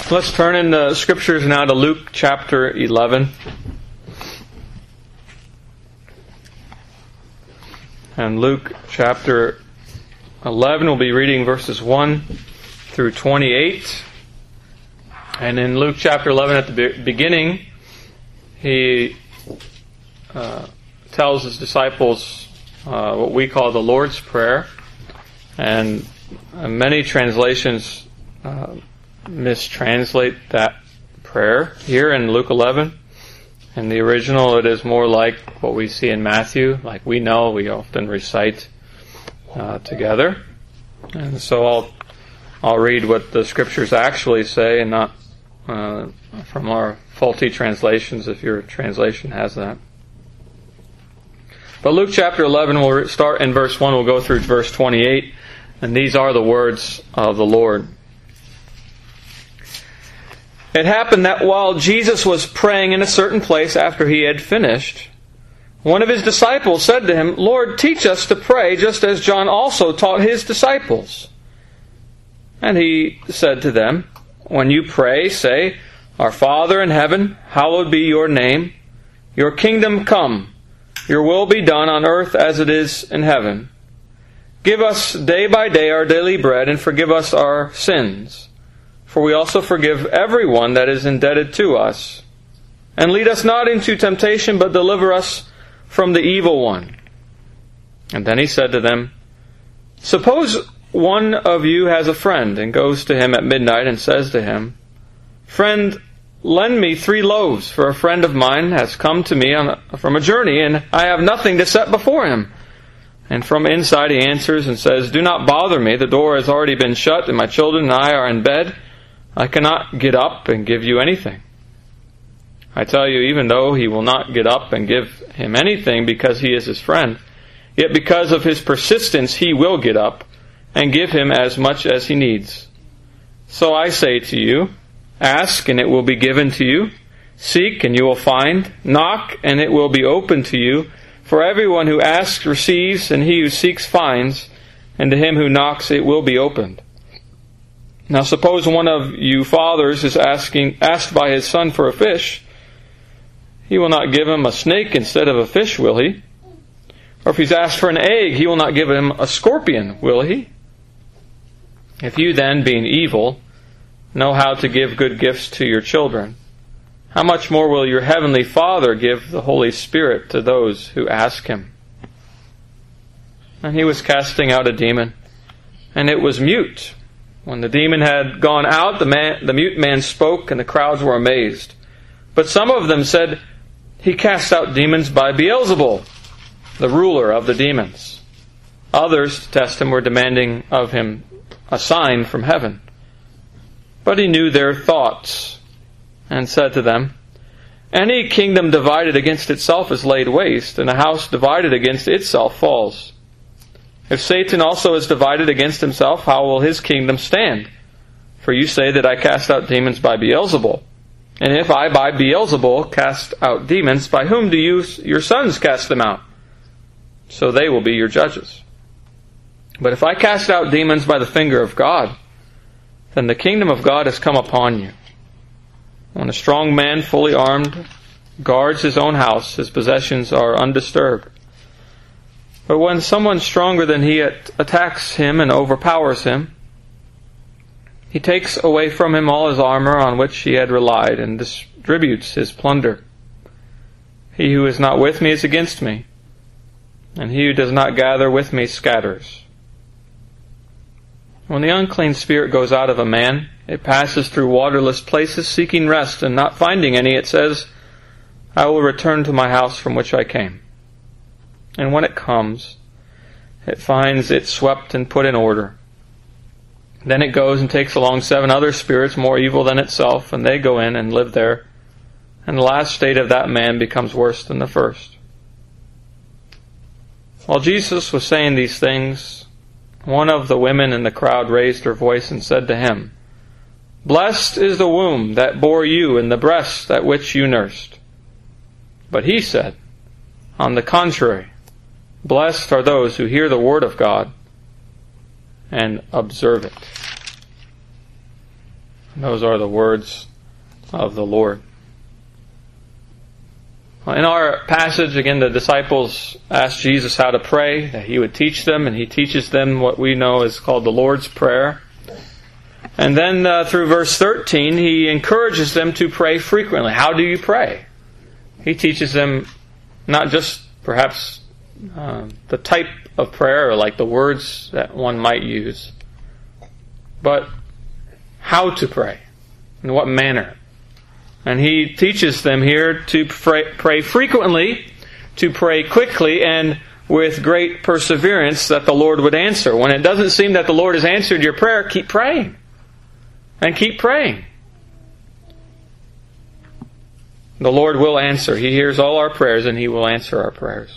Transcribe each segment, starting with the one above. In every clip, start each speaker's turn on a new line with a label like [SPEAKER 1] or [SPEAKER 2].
[SPEAKER 1] Let's turn in the Scriptures now to Luke chapter 11. And Luke chapter 11, we'll be reading verses 1 through 28. And in Luke chapter 11, at the beginning, he tells his disciples what we call the Lord's Prayer. And many translations mistranslate that prayer here in Luke 11. In the original, it is more like what we see in Matthew, like we often recite together. And so I'll read what the Scriptures actually say, and not from our faulty translations, if your translation has that. But Luke chapter 11, we'll start in verse 1, we'll go through verse 28, and these are the words of the Lord. It happened that while Jesus was praying in a certain place after he had finished, one of his disciples said to him, "Lord, teach us to pray, just as John also taught his disciples." And he said to them, "When you pray, say, 'Our Father in heaven, hallowed be your name. Your kingdom come. Your will be done on earth as it is in heaven. Give us day by day our daily bread, and forgive us our sins, for we also forgive everyone that is indebted to us. And lead us not into temptation, but deliver us from the evil one.'" And then he said to them, "Suppose one of you has a friend, and goes to him at midnight and says to him, 'Friend, lend me 3 loaves, for a friend of mine has come to me from a journey, and I have nothing to set before him.' And from inside he answers and says, 'Do not bother me, the door has already been shut, and my children and I are in bed. I cannot get up and give you anything.' I tell you, even though he will not get up and give him anything because he is his friend, yet because of his persistence he will get up and give him as much as he needs. So I say to you, ask and it will be given to you. Seek and you will find. Knock and it will be opened to you. For everyone who asks receives, and he who seeks finds, and to him who knocks it will be opened. Now suppose one of you fathers is asked by his son for a fish. He will not give him a snake instead of a fish, will he? Or if he's asked for an egg, he will not give him a scorpion, will he? If you then, being evil, know how to give good gifts to your children, how much more will your heavenly Father give the Holy Spirit to those who ask him?" And he was casting out a demon, and it was mute. When the demon had gone out, the mute man spoke, and the crowds were amazed. But some of them said, "He cast out demons by Beelzebul, the ruler of the demons." Others, to test him, were demanding of him a sign from heaven. But he knew their thoughts, and said to them, "Any kingdom divided against itself is laid waste, and a house divided against itself falls. If Satan also is divided against himself, how will his kingdom stand? For you say that I cast out demons by Beelzebul. And if I by Beelzebul cast out demons, by whom do your sons cast them out? So they will be your judges. But if I cast out demons by the finger of God, then the kingdom of God has come upon you. When a strong man, fully armed, guards his own house, his possessions are undisturbed. But when someone stronger than he attacks him and overpowers him, he takes away from him all his armor on which he had relied and distributes his plunder. He who is not with me is against me, and he who does not gather with me scatters. When the unclean spirit goes out of a man, it passes through waterless places seeking rest, and not finding any, it says, 'I will return to my house from which I came.' And when it comes, it finds it swept and put in order. Then it goes and takes along 7 other spirits more evil than itself, and they go in and live there. And the last state of that man becomes worse than the first." While Jesus was saying these things, one of the women in the crowd raised her voice and said to him, "Blessed is the womb that bore you and the breast at which you nursed." But he said, "On the contrary, blessed are those who hear the word of God and observe it." Those are the words of the Lord. In our passage, again, the disciples asked Jesus how to pray, that He would teach them, and He teaches them what we know is called the Lord's Prayer. And then through verse 13, He encourages them to pray frequently. How do you pray? He teaches them not just perhaps the type of prayer, or like the words that one might use, but how to pray, in what manner. And He teaches them here to pray frequently, to pray quickly, and with great perseverance that the Lord would answer. When it doesn't seem that the Lord has answered your prayer, keep praying. And keep praying. The Lord will answer. He hears all our prayers, and He will answer our prayers.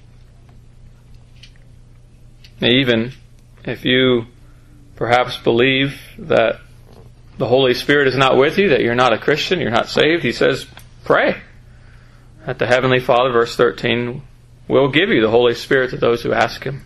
[SPEAKER 1] Even if you perhaps believe that the Holy Spirit is not with you, that you're not a Christian, you're not saved, He says, pray. That the Heavenly Father, verse 13, will give you the Holy Spirit to those who ask Him.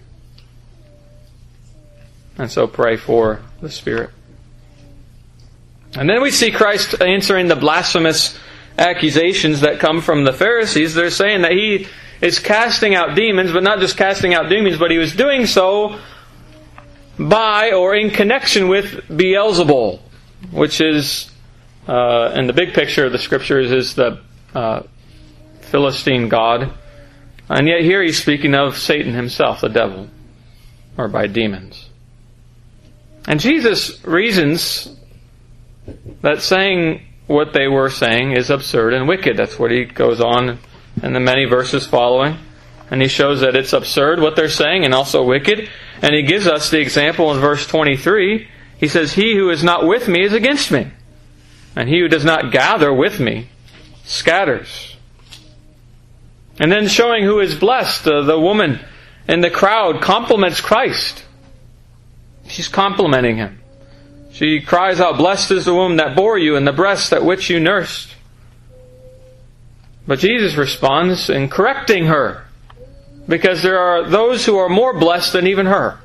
[SPEAKER 1] And so pray for the Spirit. And then we see Christ answering the blasphemous accusations that come from the Pharisees. They're saying that He is casting out demons, but not just casting out demons, but He was doing so by or in connection with Beelzebul, which is, in the big picture of the Scriptures, is the Philistine god. And yet here He's speaking of Satan himself, the devil, or by demons. And Jesus reasons that saying what they were saying is absurd and wicked. That's what He goes on in the many verses following. And He shows that it's absurd what they're saying and also wicked. And He gives us the example in verse 23. He says, "He who is not with me is against me, and he who does not gather with me scatters." And then showing who is blessed, the woman in the crowd compliments Christ. She's complimenting Him. She cries out, "Blessed is the womb that bore you, and the breast at which you nursed." But Jesus responds in correcting her, because there are those who are more blessed than even her.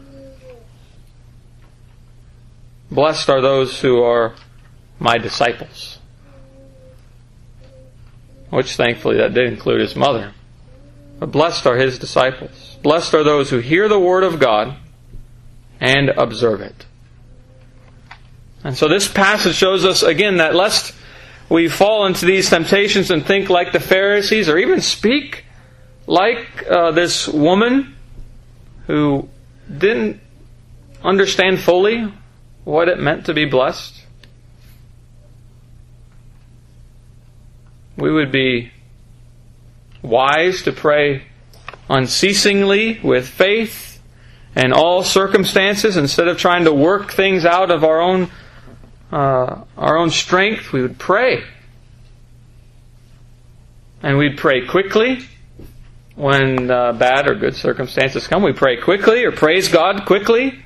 [SPEAKER 1] Blessed are those who are my disciples. Which thankfully that did include His mother. But blessed are His disciples. Blessed are those who hear the Word of God and observe it. And so this passage shows us again that lest we fall into these temptations and think like the Pharisees, or even speak like this woman who didn't understand fully what it meant to be blessed, we would be wise to pray unceasingly with faith in all circumstances, instead of trying to work things out of our own strength. We would pray. And we'd pray quickly when bad or good circumstances come. We pray quickly, or praise God quickly.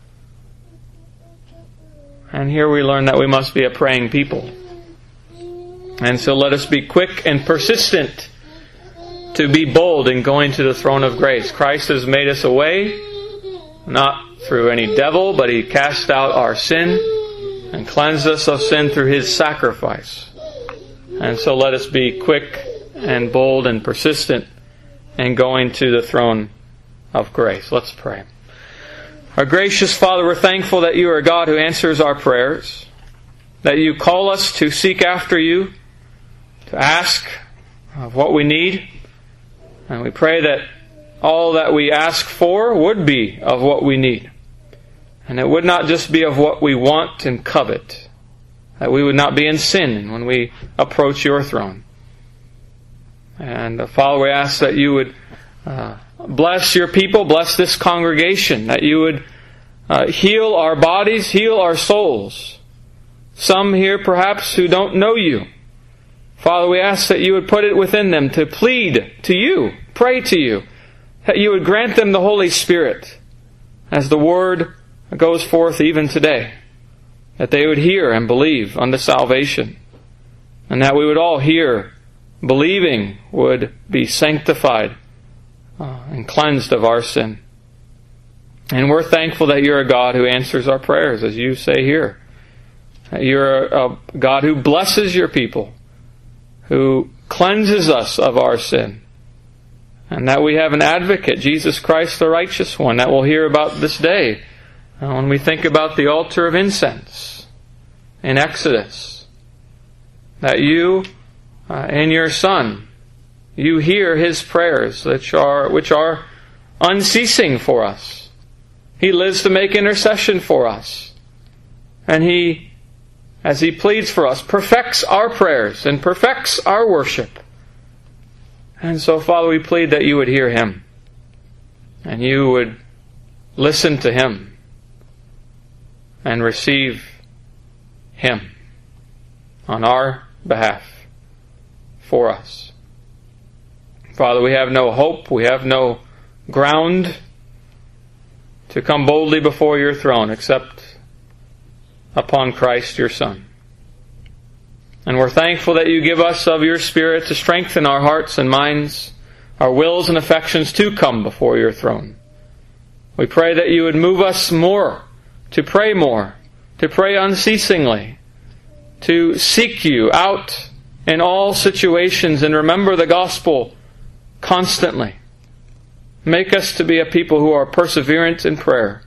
[SPEAKER 1] And here we learn that we must be a praying people. And so let us be quick and persistent to be bold in going to the throne of grace. Christ has made us a way, not through any devil, but He cast out our sin and cleansed us of sin through His sacrifice. And so let us be quick and bold and persistent in going to the throne of grace. Let's pray. Our gracious Father, we're thankful that You are a God who answers our prayers, that You call us to seek after You, to ask of what we need. And we pray that all that we ask for would be of what we need. And it would not just be of what we want and covet. That we would not be in sin when we approach Your throne. And Father, we ask that You would bless Your people, bless this congregation, that You would heal our bodies, heal our souls. Some here perhaps who don't know You. Father, we ask that You would put it within them to plead to You, pray to You, that You would grant them the Holy Spirit as the Word goes forth even today, that they would hear and believe unto salvation, and that we would all hear, believing, would be sanctified and cleansed of our sin. And we're thankful that You're a God who answers our prayers, as You say here. You're a God who blesses your people, who cleanses us of our sin, and that we have an advocate, Jesus Christ the righteous one, that we'll hear about this day when we think about the altar of incense in Exodus. That you, in your Son, you hear His prayers, which are unceasing for us. He lives to make intercession for us. And He, as He pleads for us, perfects our prayers and perfects our worship. And so, Father, we plead that you would hear Him, and you would listen to Him and receive Him on our behalf for us. Father, we have no hope, we have no ground to come boldly before your throne except upon Christ your Son. And we're thankful that you give us of your Spirit to strengthen our hearts and minds, our wills and affections to come before your throne. We pray that you would move us more, to pray unceasingly, to seek you out in all situations and remember the gospel constantly. Make us to be a people who are perseverant in prayer,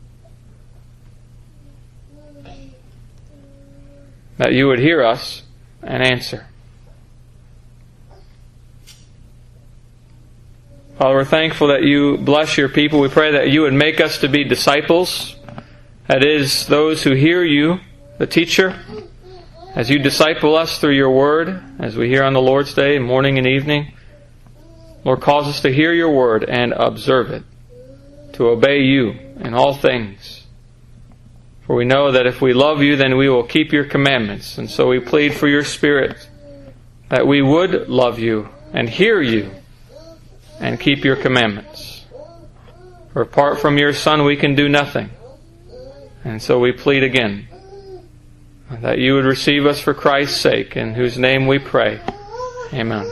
[SPEAKER 1] that you would hear us and answer. Father, we're thankful that you bless your people. We pray that you would make us to be disciples. That is, those who hear you, the teacher, as you disciple us through your word, as we hear on the Lord's Day, morning and evening. Lord, cause us to hear your word and observe it, to obey you in all things. For we know that if we love you, then we will keep your commandments. And so we plead for your Spirit, that we would love you and hear you and keep your commandments. For apart from your Son, we can do nothing. And so we plead again, that you would receive us for Christ's sake, in whose name we pray. Amen.